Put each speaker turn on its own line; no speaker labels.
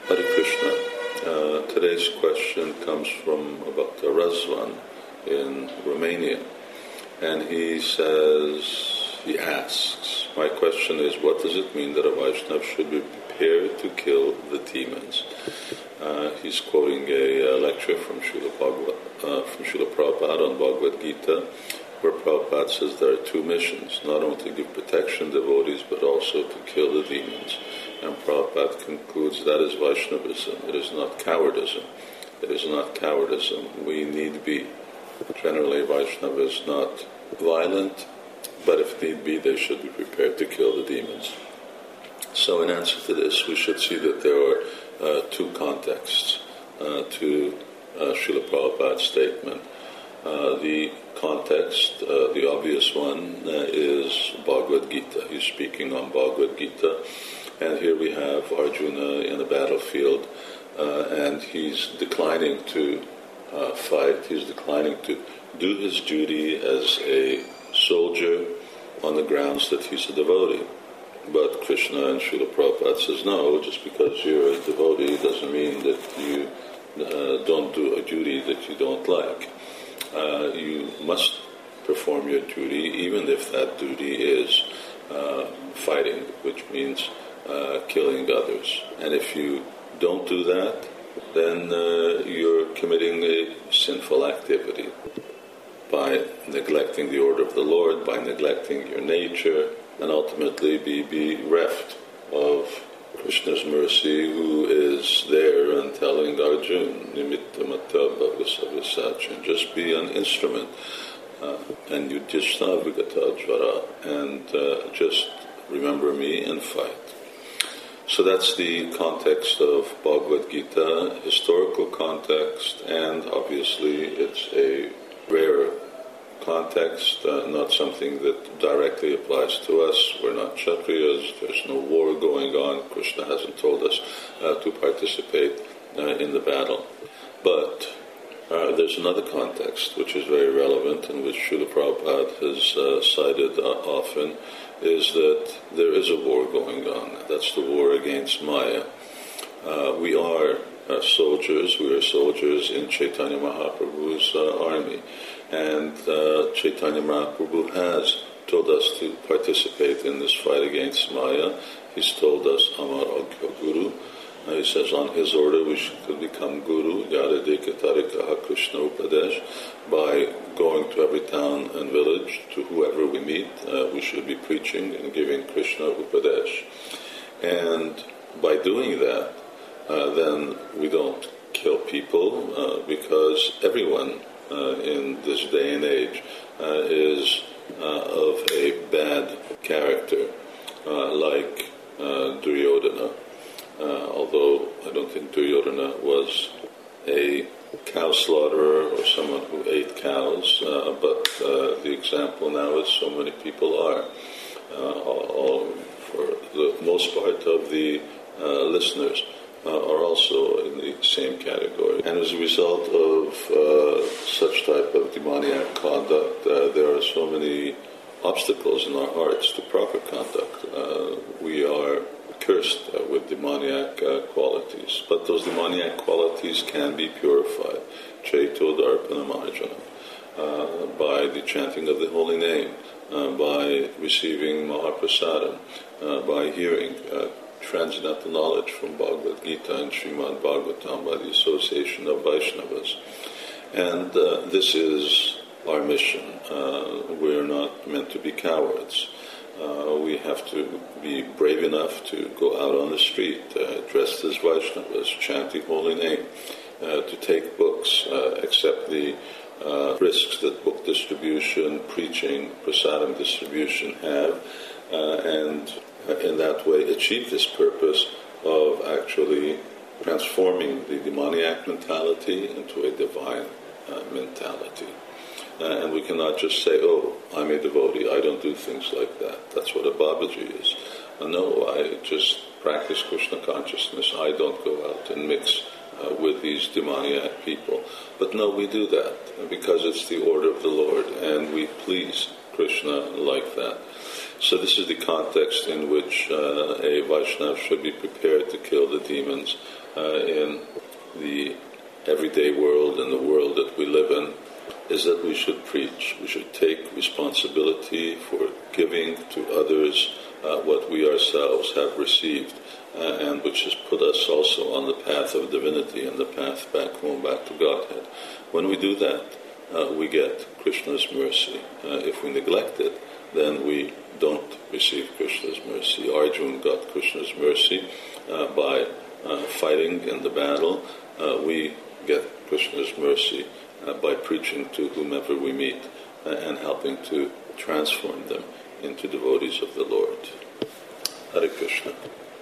Hare Krishna. Today's question comes from Bhakta Razvan in Romania. And he asks, my question is, what does it mean that a Vaishnava should be prepared to kill the demons? He's quoting a lecture from Srila Prabhupada on Bhagavad Gita, where Prabhupada says there are two missions, not only to give protection to devotees, but also to kill the demons. And Prabhupada concludes that is Vaishnavism. It is not cowardism. It is not cowardism. We need be. Generally, Vaishnava is not violent, but if need be, they should be prepared to kill the demons. So in answer to this, we should see that there are two contexts to Srila Prabhupada's statement. The context, the obvious one, is Bhagavad Gita. He's speaking on Bhagavad Gita. And here we have Arjuna in the battlefield, and he's declining to fight. He's declining to do his duty as a soldier on the grounds that he's a devotee. But Krishna and Srila Prabhupada says, no, just because you're a devotee doesn't mean that you don't do a duty that you don't like. You must perform your duty, even if that duty is fighting, which means killing others. And if you don't do that, then you're committing a sinful activity by neglecting the order of the Lord, by neglecting your nature, and ultimately be bereft of Krishna's mercy, who is there and telling Arjuna, Nimitta Mata Bhagavasavasachan, just be an instrument, and Yudhishna Vigata Jvara, and just remember me and fight. So that's the context of Bhagavad Gita, historical context, and obviously it's a rare context, not something that directly applies to us. We're not Kshatriyas, there's no war going on, Krishna hasn't told us to participate in the battle. But there's another context which is very relevant and which Srila Prabhupada has cited often, is that there is a war going on. That's the war against Maya. We are soldiers. We are soldiers in Chaitanya Mahaprabhu's army. And Chaitanya Mahaprabhu has told us to participate in this fight against Maya. He's told us, Amar Agya Guru. He says on his order we should become Guru, Yadadika Tarikaha Krishna Upadesh. By going to every town and village, to whoever we meet, we should be preaching and giving Krishna Upadesh. And by doing that, then we don't kill people, because everyone in this day and age is of a bad character, like Duryodhana. Although I don't think Duryodhana was a cow slaughterer or someone who ate cows, but the example now is so many people are. For the most part of the listeners are also in the same category. And as a result of such type of demoniac conduct, there are so many obstacles in our hearts to proper conduct. We are cursed with demoniac qualities, but those demoniac qualities can be purified, Chaito Darpana Marjana, by the chanting of the holy name, by receiving Mahaprasadam, by hearing transcendental knowledge from Bhagavad Gita and Srimad Bhagavatam, by the association of Vaishnavas. And this is our mission. We're not meant to be cowards. We have to be brave enough to go out on the street, dressed as Vaishnavas, chant the holy name, to take books, accept the risks that book distribution, preaching, prasadam distribution have, and in that way achieve this purpose of actually transforming the demoniac mentality into a divine mentality. And we cannot just say, oh, I'm a devotee, I don't do things like that. That's what a Babaji is. No, I just practice Krishna consciousness. I don't go out and mix with these demoniac people. But no, we do that because it's the order of the Lord, and we please Krishna like that. So this is the context in which a Vaishnava should be prepared to kill the demons in the everyday world and the world that we live in is that we should preach. We should take responsibility for giving to others what we ourselves have received, and which has put us also on the path of divinity and the path back home, back to Godhead. When we do that, we get Krishna's mercy. If we neglect it, then we don't receive Krishna's mercy. Arjuna got Krishna's mercy by fighting in the battle. We get Krishna's mercy by preaching to whomever we meet and helping to transform them into devotees of the Lord. Hare Krishna.